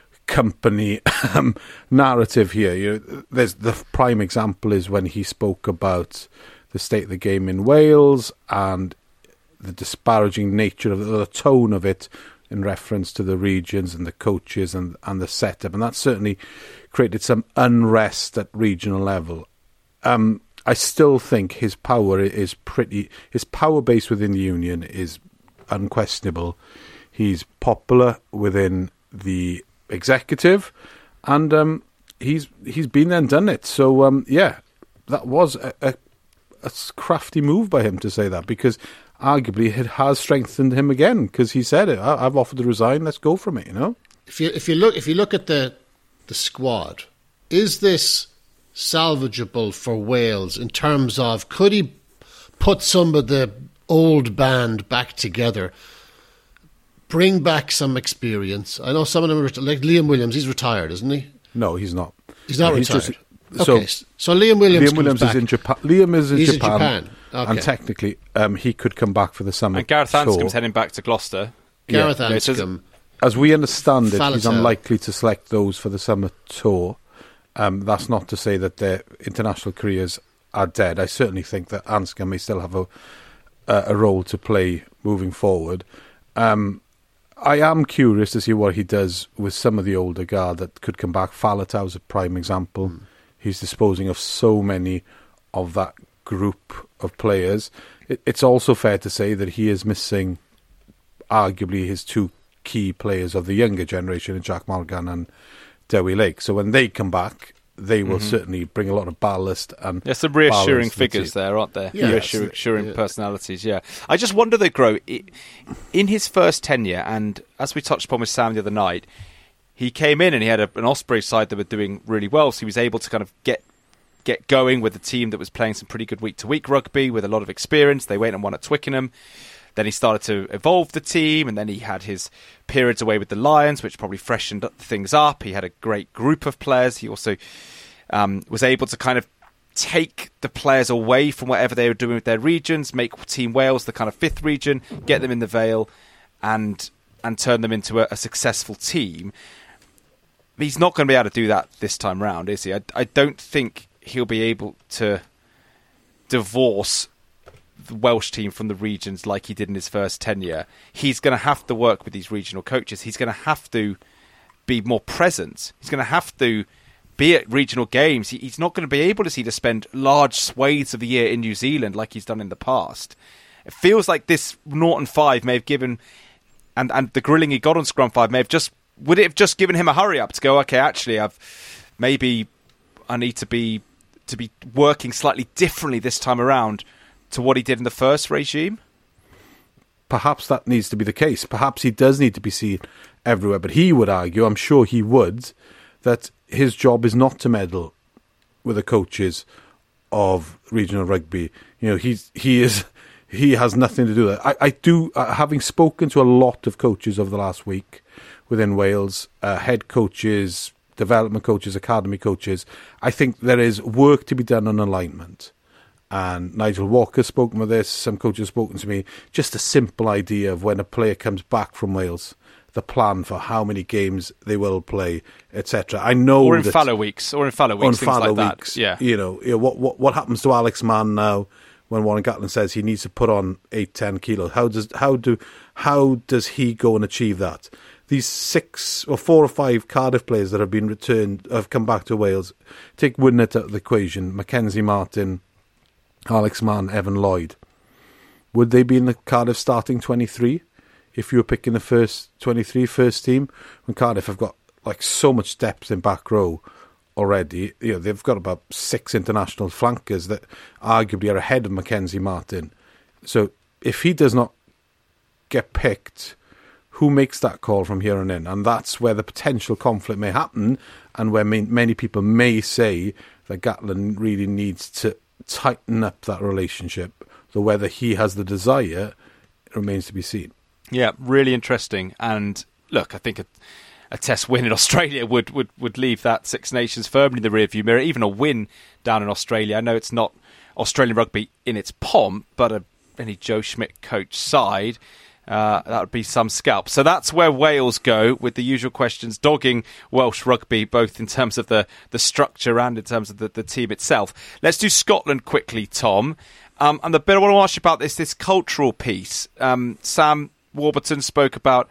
company um, narrative here. You know, there's the prime example is when he spoke about the state of the game in Wales and the disparaging nature of the, the tone of it, in reference to the regions and the coaches and, and the setup. And that certainly created some unrest at regional level. Um, I still think his power is pretty... His power base within the union is unquestionable. He's popular within the executive, and um, he's he's been there and done it. So, um, yeah, that was a, a, a crafty move by him to say that, because arguably it has strengthened him again, because he said it. I, I've offered to resign. Let's go from it. You know. If you if you look if you look at the the squad, is this salvageable for Wales in terms of could he put some of the old band back together, bring back some experience? I know some of them are like Liam Williams. He's retired, isn't he? No, he's not. He's not no, retired. He's just, okay, so, so Liam Williams. Liam Williams is in Japan. Liam is in he's Japan. In Japan. Okay. And technically, um, he could come back for the summer. And Gareth tour. Anscombe's heading back to Gloucester. Gareth yeah. Anscombe. As we understand it, Faletau. He's unlikely to select those for the summer tour. Um, that's not to say that their international careers are dead. I certainly think that Anscombe may still have a, a role to play moving forward. Um, I am curious to see what he does with some of the older guard that could come back. Faletau is a prime example. Mm. He's disposing of so many of that group of players. It, it's also fair to say that he is missing arguably his two key players of the younger generation, Jack Morgan and Dewi Lake. So when they come back, they will Mm-hmm. certainly bring a lot of ballast. And there's some reassuring balance to the figures team. there, aren't there? Yeah. reassuring Yeah. personalities, yeah. I just wonder, though, Gro, i- in his first tenure, and as we touched upon with Sam the other night, he came in and he had a, an Osprey side that were doing really well, so he was able to kind of get get going with a team that was playing some pretty good week-to-week rugby with a lot of experience. They went and won at Twickenham. Then he started to evolve the team, and then he had his periods away with the Lions, which probably freshened things up. He had a great group of players. He also um, was able to kind of take the players away from whatever they were doing with their regions, make Team Wales the kind of fifth region, get them in the Vale, and and turn them into a, a successful team. He's not going to be able to do that this time round, is he? I, I don't think he'll be able to divorce the Welsh team from the regions like he did in his first tenure. He's going to have to work with these regional coaches. He's going to have to be more present. He's going to have to be at regional games. He, he's not going to be able to see to spend large swathes of the year in New Zealand like he's done in the past. It feels like this Norton five may have given, and, and the grilling he got on Scrum five may have just, would it have just given him a hurry up to go, okay, actually, I've maybe I need to be to be working slightly differently this time around to what he did in the first regime? Perhaps that needs to be the case. Perhaps he does need to be seen everywhere. But he would argue, I'm sure he would, that his job is not to meddle with the coaches of regional rugby. You know, he's he is he has nothing to do with it. I, I do, uh, having spoken to a lot of coaches over the last week within Wales, uh, head coaches, development coaches, academy coaches, I think there is work to be done on alignment. And Nigel Walker's spoken with this, some coaches have spoken to me, just a simple idea of when a player comes back from Wales, the plan for how many games they will play, et cetera. I know or in that fallow weeks, or in fallow weeks, on things fallow like weeks, that. Yeah, you know, you know what, what what happens to Alex Mann now when Warren Gatland says he needs to put on eight, ten kilos? How does how do how does he go and achieve that? These six or four or five Cardiff players that have been returned have come back to Wales. Take Wynett out of the equation, Mackenzie Martin, Alex Mann, Evan Lloyd. Would they be in the Cardiff starting twenty-three if you were picking the first twenty-three first team? When Cardiff have got like so much depth in back row already, you know, they've got about six international flankers that arguably are ahead of Mackenzie Martin. So if he does not get picked, who makes that call from here on in? And that's where the potential conflict may happen, and where may, many people may say that Gatland really needs to tighten up that relationship. Though whether he has the desire remains to be seen. Yeah, really interesting. And look, I think a, a test win in Australia would, would, would leave that Six Nations firmly in the rearview mirror. Even a win down in Australia. I know it's not Australian rugby in its pomp, but a, any Joe Schmidt coach side, uh, that would be some scalp. So that's where Wales go, with the usual questions dogging Welsh rugby, both in terms of the, the structure and in terms of the, the team itself. Let's do Scotland quickly, Tom. Um, and the bit I want to ask you about this, this cultural piece. Um, Sam Warburton spoke about,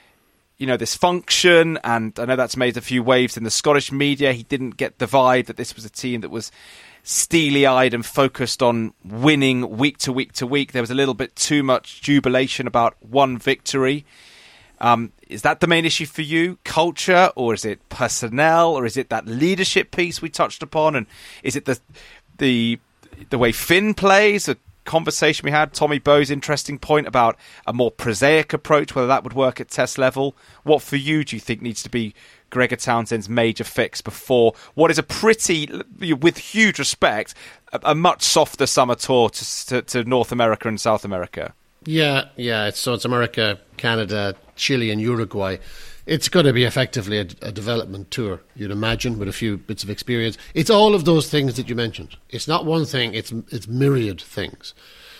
you know, this function, and I know that's made a few waves in the Scottish media. He didn't get the vibe that this was a team that was steely-eyed and focused on winning week to week to week. There was a little bit too much jubilation about one victory. Um, is that the main issue for you? Culture, or is it personnel, or is it that leadership piece we touched upon? And is it the the the way Finn plays? A conversation we had, Tommy Bowes' interesting point about a more prosaic approach, whether that would work at test level. What for you do you think needs to be Gregor Townsend's major fix before what is a pretty, with huge respect, a, a much softer summer tour to, to, to North America and South America? Yeah, yeah. It's, so it's America, Canada, Chile and Uruguay. It's going to be effectively a, a development tour, you'd imagine, with a few bits of experience. It's all of those things that you mentioned. It's not one thing, it's it's myriad things.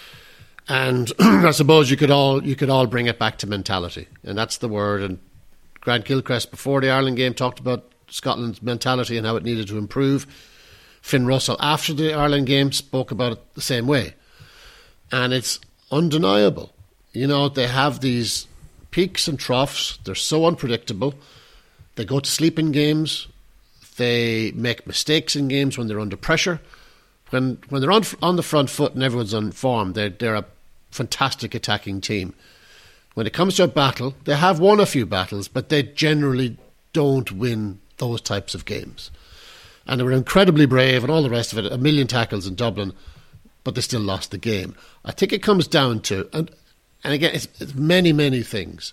And I suppose you could all you could all bring it back to mentality. And that's the word. And Grant Gilchrist, before the Ireland game, talked about Scotland's mentality and how it needed to improve. Finn Russell, after the Ireland game, spoke about it the same way. And it's undeniable. You know, they have these peaks and troughs. They're so unpredictable. They go to sleep in games. They make mistakes in games when they're under pressure. When when they're on on the front foot and everyone's on form, they're, they're a fantastic attacking team. When it comes to a battle, they have won a few battles, but they generally don't win those types of games. And they were incredibly brave and all the rest of it, a million tackles in Dublin, but they still lost the game. I think it comes down to, and and again, it's, it's many, many things.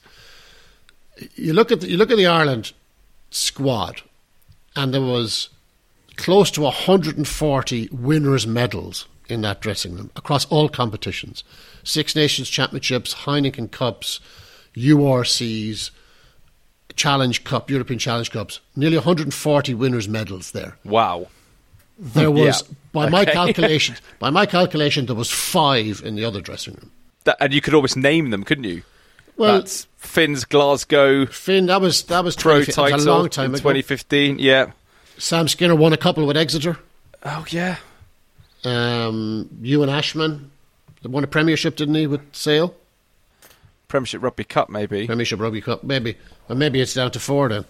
You look at the, you look at the Ireland squad, and there was close to one hundred forty winners' medals in that dressing room across all competitions. Six Nations Championships, Heineken Cups, U R Cs, Challenge Cup, European Challenge Cups. Nearly one hundred forty winners' medals there. Wow. There was, yeah. by okay. my calculation, by my calculation, there was five in the other dressing room. That, and you could almost name them, couldn't you? Well, That's Finn's Glasgow Finn, that was that was pro twenty, title a long time in ago. twenty fifteen. Yeah. Sam Skinner won a couple with Exeter. Oh yeah. Um, Ewan Ashman won a premiership, didn't he, with Sale? Premiership Rugby Cup, maybe. Premiership Rugby Cup, maybe. Or maybe it's down to four then.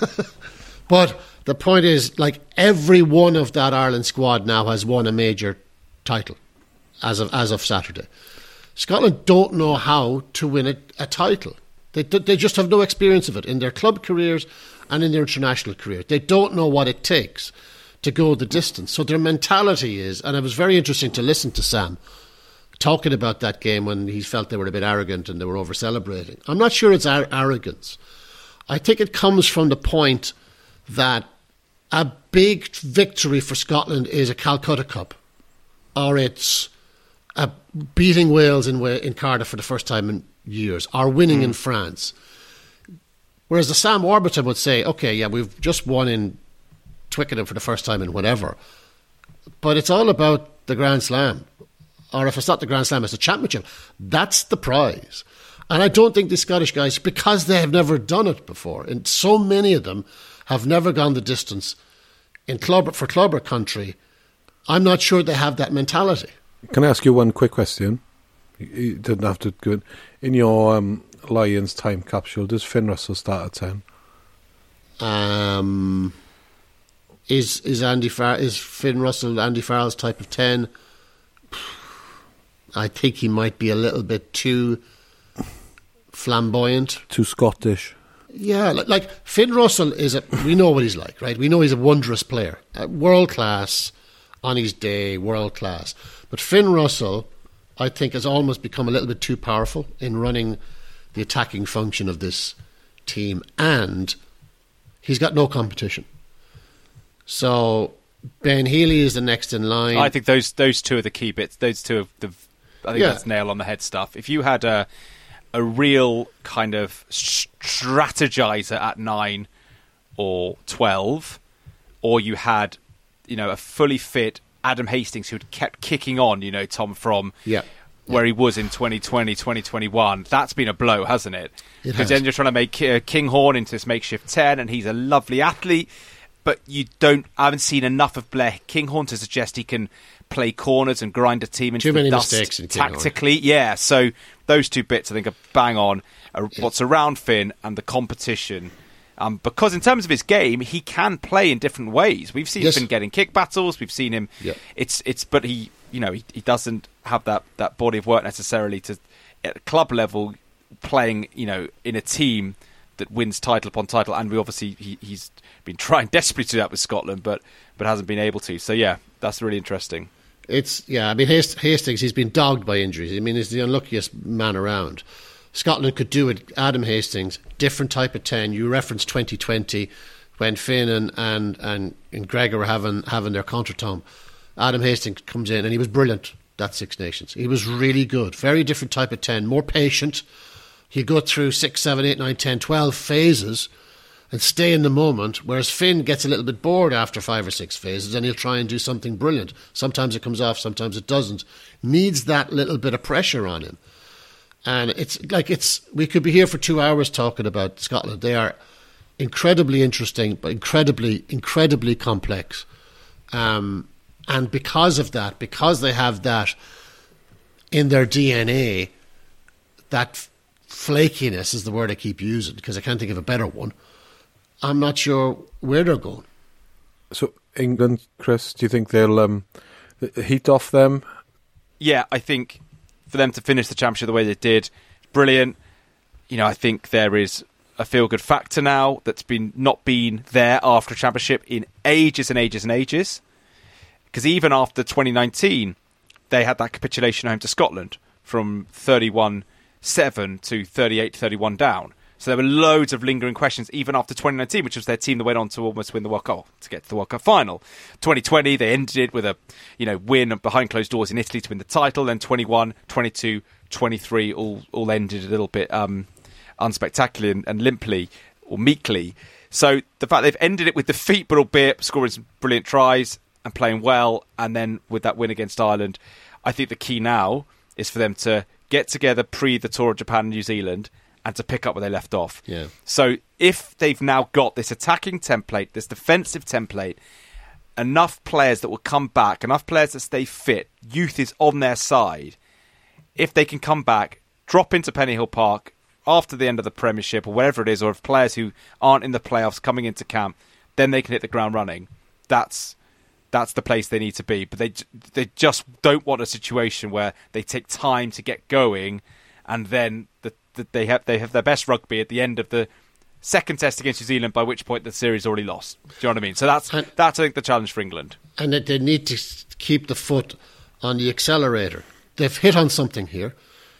But the point is, like, every one of that Ireland squad now has won a major title as of as of Saturday. Scotland don't know how to win a, a title. They they just have no experience of it in their club careers and in their international careers. They don't know what it takes to go the distance. So their mentality is, and it was very interesting to listen to Sam talking about that game when he felt they were a bit arrogant and they were over-celebrating. I'm not sure it's ar- arrogance. I think it comes from the point that a big victory for Scotland is a Calcutta Cup, or it's a beating Wales in, in Cardiff for the first time in years, or winning mm. in France. Whereas the Sam Warburton would say, okay, yeah, we've just won in Twickenham for the first time in whatever, but it's all about the Grand Slam. Or if it's not the Grand Slam, it's a championship. That's the prize. And I don't think the Scottish guys, because they have never done it before, and so many of them have never gone the distance in club for club or country, I'm not sure they have that mentality. Can I ask you one quick question? You didn't have to go in. In your um, Lions time capsule, does Finn Russell start at ten? Um, is is Andy Far- is Finn Russell Andy Farrell's type of ten? I think he might be a little bit too flamboyant, too Scottish. Yeah, like, like Finn Russell is a. We know what he's like, right? We know he's a wondrous player, uh, world class on his day, world class. But Finn Russell, I think, has almost become a little bit too powerful in running the attacking function of this team, and he's got no competition. So Ben Healy is the next in line. I think those those two are the key bits. Those two are the. I think Yeah. that's nail on the head stuff. If you had a a real kind of strategizer at nine or twelve, or you had, you know, a fully fit Adam Hastings who kept kicking on, you know, Tom, from Yeah. where he was in twenty twenty, twenty twenty-one, that's been a blow, hasn't it? It Because has. then you're trying to make uh, Kinghorn into this makeshift ten, and he's a lovely athlete, but you don't. I haven't seen enough of Blair Kinghorn to suggest he can play corners and grind a team into Too the many dust mistakes in Kinghorn. tactically. Yeah, so those two bits I think are bang on. Uh, what's around Finn and the competition. Um, because in terms of his game, he can play in different ways. We've seen Yes. Finn getting kick battles. We've seen him. Yeah. It's it's, but he, you know, he, he doesn't have that, that body of work necessarily to at club level playing, you know, in a team that wins title upon title. And we obviously he, he's been trying desperately to do that with Scotland, but but hasn't been able to. So yeah, that's really interesting. It's yeah. I mean, Hast- Hastings, he's been dogged by injuries. I mean, he's the unluckiest man around. Scotland could do it. Adam Hastings, different type of ten. You referenced twenty twenty when Finn and and and, and Gregor were having having their contretemps. Adam Hastings comes in and he was brilliant. That Six Nations, he was really good. Very different type of ten, more patient. He'd go through six, seven, eight, nine, ten, twelve phases and stay in the moment, whereas Finn gets a little bit bored after five or six phases and he'll try and do something brilliant. Sometimes it comes off, sometimes it doesn't. Needs that little bit of pressure on him. And it's like it's we could be here for two hours talking about Scotland. They are incredibly interesting, but incredibly, incredibly complex. Um, and because of that, because they have that in their D N A, that flakiness is the word I keep using because I can't think of a better one. I'm not sure where they're going. So England, Chris, do you think they'll um, heat off them? Yeah, I think for them to finish the championship the way they did, brilliant. You know, I think there is a feel-good factor now that's been not been there after a championship in ages and ages and ages. Because even after twenty nineteen, they had that capitulation home to Scotland from thirty-one seven to thirty-eight thirty-one down. So there were loads of lingering questions even after twenty nineteen, which was their team that went on to almost win the World Cup, to get to the World Cup final. twenty twenty, they ended it with a you know win behind closed doors in Italy to win the title. Then twenty-one, twenty-two, twenty-three all all ended a little bit um, unspectacularly and, and limply or meekly. So the fact they've ended it with defeat, but albeit scoring some brilliant tries and playing well, and then with that win against Ireland, I think the key now is for them to get together pre the tour of Japan and New Zealand and to pick up where they left off. Yeah. So if they've now got this attacking template, this defensive template, enough players that will come back, enough players that stay fit, youth is on their side, if they can come back, drop into Pennyhill Park after the end of the Premiership or whatever it is, or if players who aren't in the playoffs coming into camp, then they can hit the ground running. That's that's the place they need to be. But they they just don't want a situation where they take time to get going and then the, the, they have they have their best rugby at the end of the second test against New Zealand, by which point the series already lost. Do you know what I mean? So that's, and, that's I think, the challenge for England. And that they need to keep the foot on the accelerator. They've hit on something here.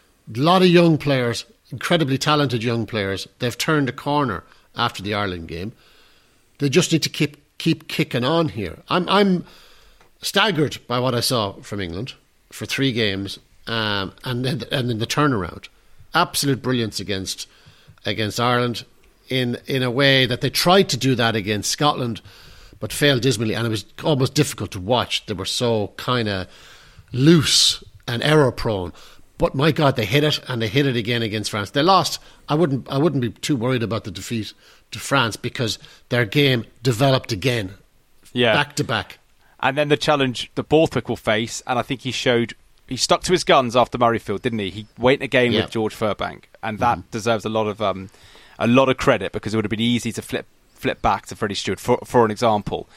A lot of young players, incredibly talented young players, they've turned a corner after the Ireland game. They just need to keep keep kicking on here. I'm I'm staggered by what I saw from England for three games, um, and then and then the turnaround. Absolute brilliance against against Ireland in in a way that they tried to do that against Scotland, but failed dismally, and it was almost difficult to watch. They were so kind of loose and error prone. But my God, they hit it, and they hit it again against France. They lost. I wouldn't I wouldn't be too worried about the defeat to France because their game developed again, yeah, back to back. And then the challenge that Borthwick will face, and I think he showed he stuck to his guns after Murrayfield, didn't he? He went in a game yeah. with George Furbank, and that mm-hmm. deserves a lot of um, a lot of credit because it would have been easy to flip flip back to Freddie Stewart for for an example.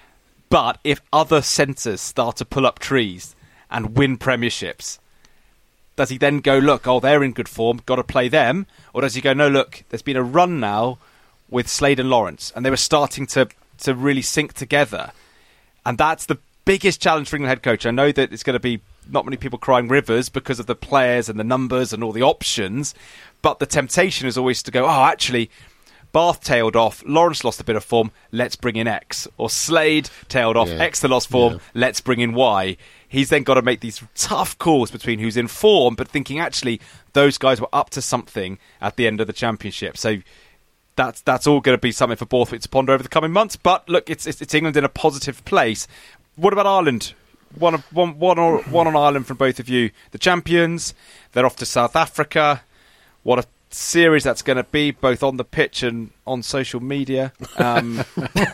But if other centres start to pull up trees and win premierships, does he then go, look, oh, they're in good form, got to play them? Or does he go, no, look, there's been a run now with Slade and Lawrence, and they were starting to, to really sync together. And that's the biggest challenge for England head coach. I know that it's going to be not many people crying rivers because of the players and the numbers and all the options, but the temptation is always to go, oh, actually, Bath tailed off, Lawrence lost a bit of form, let's bring in X. Or Slade tailed off, yeah. X the lost form, yeah. let's bring in Y. He's then got to make these tough calls between who's in form, but thinking actually those guys were up to something at the end of the championship. So that's that's all going to be something for Borthwick to ponder over the coming months. But look, it's it's, it's England in a positive place. What about Ireland? One, of, one, one, or, one on Ireland from both of you. The champions, they're off to South Africa. What a series that's going to be, both on the pitch and on social media. Um,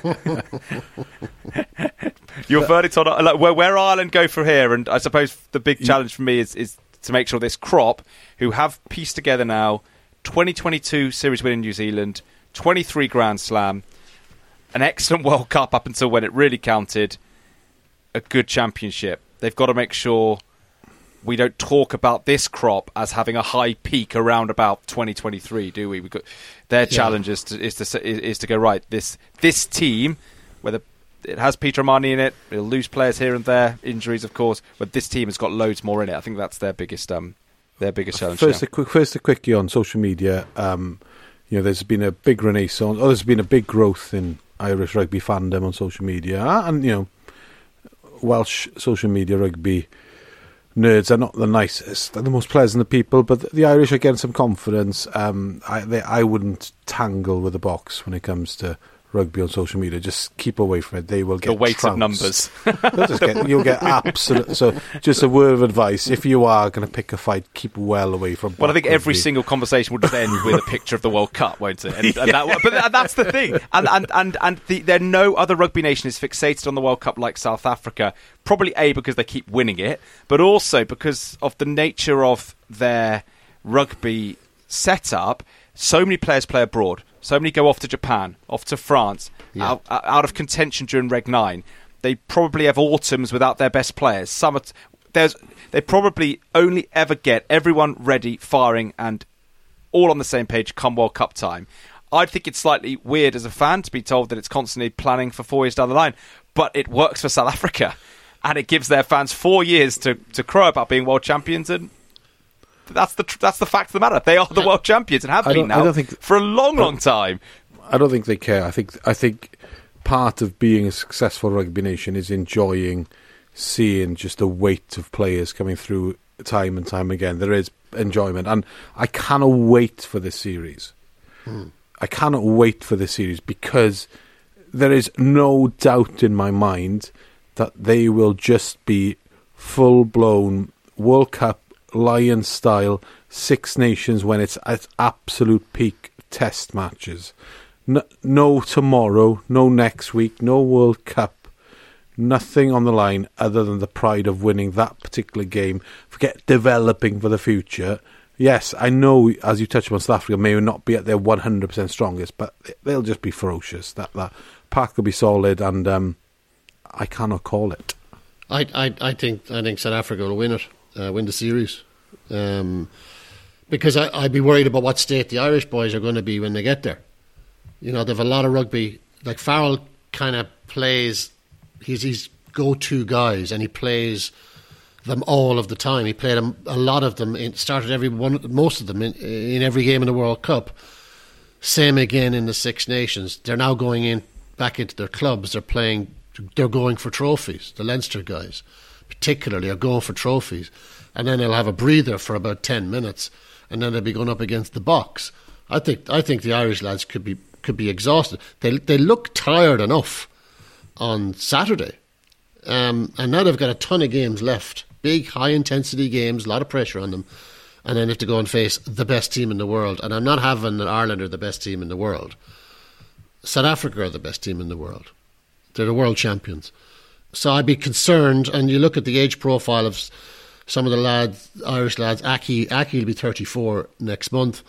your verdict on like, where, where Ireland go from here, and I suppose the big challenge for me is, is to make sure this crop, who have pieced together now twenty twenty-two series win in New Zealand, twenty-three Grand Slam, an excellent World Cup up until when it really counted, a good championship. They've got to make sure we don't talk about this crop as having a high peak around about twenty twenty-three, do we? We've got, their yeah. challenge is to, is to is to go, right, this this team, whether it has Peter O'Mahony in it, it'll lose players here and there, injuries of course, but this team has got loads more in it. I think that's their biggest um their biggest challenge. First, now. a quick, first a quickie on social media. Um, you know, there's been a big renaissance, or there's been a big growth in Irish rugby fandom on social media, and you know, Welsh social media rugby nerds are not the nicest, they're the most pleasant of people, but the Irish are getting some confidence. Um, I, they, I wouldn't tangle with the box when it comes to rugby on social media. Just keep away from it. They will get the weight trounced. of numbers. just get, you'll get absolute. So, just a word of advice: if you are going to pick a fight, keep well away from. Well, I think rugby. every single conversation would end with a picture of the World Cup, won't it? And, and that, but that's the thing. And and and and the, there no other rugby nation is fixated on the World Cup like South Africa. Probably A, because they keep winning it, but also because of the nature of their rugby setup. So many players play abroad. So many go off to Japan, off to France, yeah. out, out of contention during Reg nine. They probably have autumns without their best players. Summer, there's, they probably only ever get everyone ready, firing, and all on the same page come World Cup time. I think it's slightly weird as a fan to be told that it's constantly planning for four years down the line, but it works for South Africa, and it gives their fans four years to, to crow about being world champions, and that's the that's the fact of the matter. They are the world champions and have I been now I don't think, for a long, long time. I don't think they care. I think I think part of being a successful rugby nation is enjoying seeing just a weight of players coming through time and time again. There is enjoyment, and I cannot wait for this series. Hmm. I cannot wait for this series because there is no doubt in my mind that they will just be full-blown World Cup Lion style Six Nations when it's at absolute peak test matches. No, no tomorrow, no next week, no World Cup, nothing on the line other than the pride of winning that particular game. Forget developing for the future. Yes, I know, as you touched on, South Africa may not be at their one hundred percent strongest, but they'll just be ferocious. That that pack will be solid, and um, I cannot call it. I, I I think I think South Africa will win it, uh, win the series, um, because I, I'd be worried about what state the Irish boys are going to be when they get there. You know, they've a lot of rugby. Like Farrell kind of plays, he's he's go-to guys, and he plays them all of the time. He played a, a lot of them. In, started every one, most of them in, in every game in the World Cup. Same again in the Six Nations. They're now going in back into their clubs. They're playing. They're going for trophies. The Leinster guys, particularly, are going for trophies, and then they'll have a breather for about ten minutes, and then they'll be going up against the Boks. I think. I think the Irish lads could be could be exhausted. They they look tired enough on Saturday, um, and now they've got a ton of games left. Big, high-intensity games, a lot of pressure on them. And then they have to go and face the best team in the world. And I'm not having that Ireland are the best team in the world. South Africa are the best team in the world. They're the world champions. So I'd be concerned, and you look at the age profile of some of the lads, Irish lads. Aki, Aki will be thirty-four next month.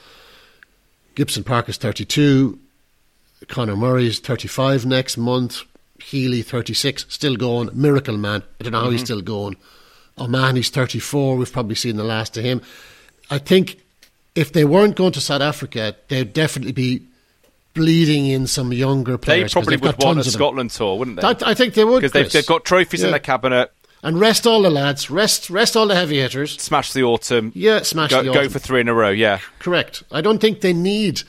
Gibson Park is thirty-two. Conor Murray's thirty-five next month. Healy, thirty-six, still going. Miracle Man. I don't know how mm-hmm. he's still going. Oh man, he's thirty-four. We've probably seen the last of him. I think if they weren't going to South Africa, they'd definitely be bleeding in some younger players. They probably would want a Scotland tour, wouldn't they? I, I think they would, because they've, they've got trophies yeah. in their cabinet. And rest all the lads, rest rest all the heavy hitters. Smash the autumn. Yeah, smash go, the autumn. Go for three in a row, yeah. Correct. I don't think they need...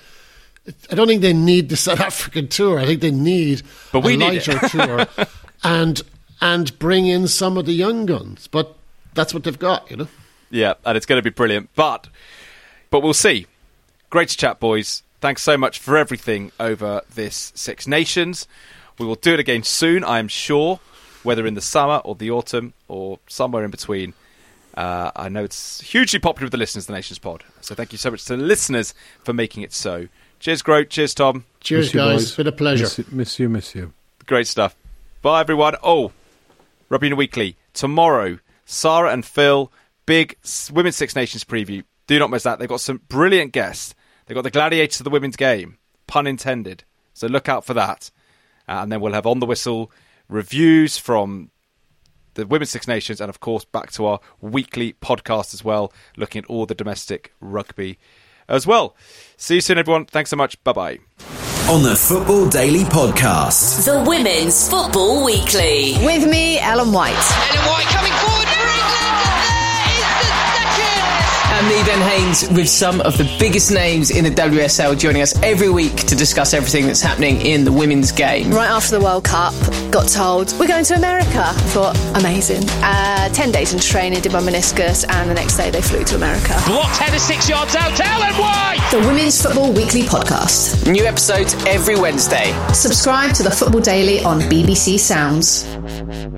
I don't think they need the South African tour. I think they need but we a need lighter tour and and bring in some of the young guns. But that's what they've got, you know. Yeah, and it's going to be brilliant. But but we'll see. Great to chat, boys. Thanks so much for everything over this Six Nations. We will do it again soon, I am sure, whether in the summer or the autumn or somewhere in between. Uh, I know it's hugely popular with the listeners of the Nations Pod. So thank you so much to the listeners for making it so. Cheers, Grote. Cheers, Tom. Cheers, miss you, guys. boys. It's been a pleasure. Miss, miss you, miss you. Great stuff. Bye, everyone. Oh, Rugby Union Weekly. Tomorrow, Sarah and Phil, big Women's Six Nations preview. Do not miss that. They've got some brilliant guests. They've got the gladiators of the women's game. Pun intended. So look out for that. Uh, and then we'll have On the Whistle reviews from the Women's Six Nations, and of course back to our weekly podcast as well, looking at all the domestic rugby as well. See you soon, everyone. Thanks so much. Bye-bye. On the Football Daily Podcast, the Women's Football Weekly. With me, Ellen White. Ellen White coming forward for England. There is the second. And me, Ben Haynes, with some of the biggest names in the W S L joining us every week to discuss everything that's happening in the women's game. Right after the World Cup, got told, we're going to America. I thought, amazing. Uh, ten days into training, did my meniscus, and the next day they flew to America. Blocked header six yards out, Ellen White! The Women's Football Weekly Podcast. New episodes every Wednesday. Subscribe to the Football Daily on B B C Sounds.